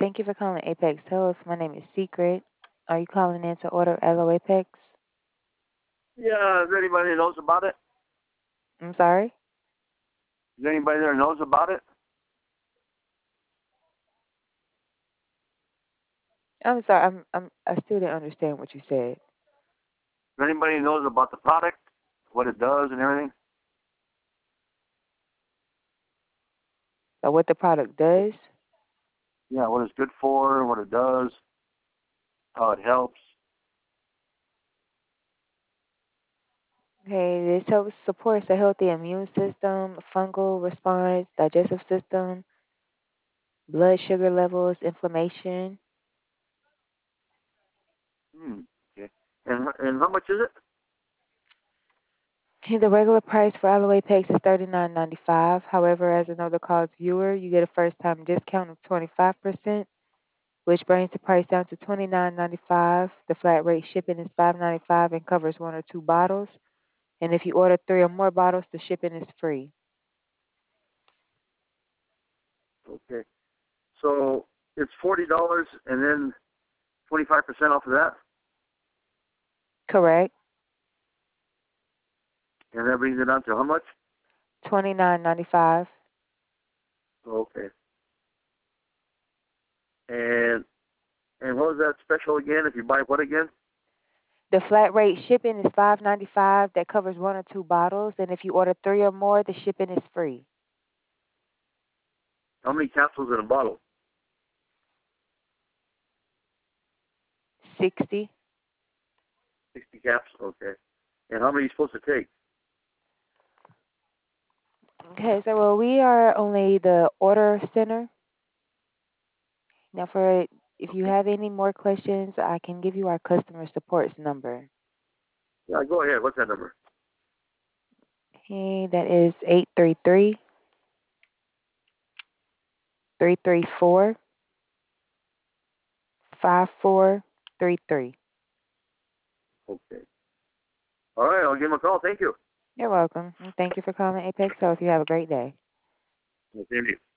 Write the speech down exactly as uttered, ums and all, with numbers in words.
Thank you for calling Apex Health. My name is Secret. Are you calling in to order Aloe Apex? Yeah, is there anybody that knows about it? I'm sorry? Is there anybody there that knows about it? I'm sorry. I'm, I'm, I still didn't understand what you said. Is there anybody that knows about the product, what it does and everything? So what the product does? Yeah, what it's good for, what it does, how it helps. Okay, this helps supports a healthy immune system, fungal response, digestive system, blood sugar levels, inflammation. Hmm. Okay. And and how much is it? Okay, the regular price for Aloe Apex is thirty-nine ninety-five. However, as a no calls viewer, you get a first time discount of twenty-five percent, which brings the price down to twenty-nine ninety-five. The flat rate shipping is five ninety-five and covers one or two bottles. And if you order three or more bottles, the shipping is free. Okay. So it's forty dollars and then twenty five percent off of that, Correct. and that brings it down to how much? twenty-nine ninety-five. Okay. And and what was that special again? If you buy what again? The flat rate shipping is five ninety-five. That covers one or two bottles. And if you order three or more, the shipping is free. How many capsules in a bottle? sixty. Sixty caps. Okay. And how many are you supposed to take? Okay, so well, we are only the order center. Now, for if you Okay. have any more questions, I can give you our customer support's number. Yeah, go ahead. What's that number? Okay, that is eight three three, three three four, five four three three. Okay. All right, I'll give him a call. Thank you. You're welcome. And thank you for calling Apex Health. You have a great day. Thank you.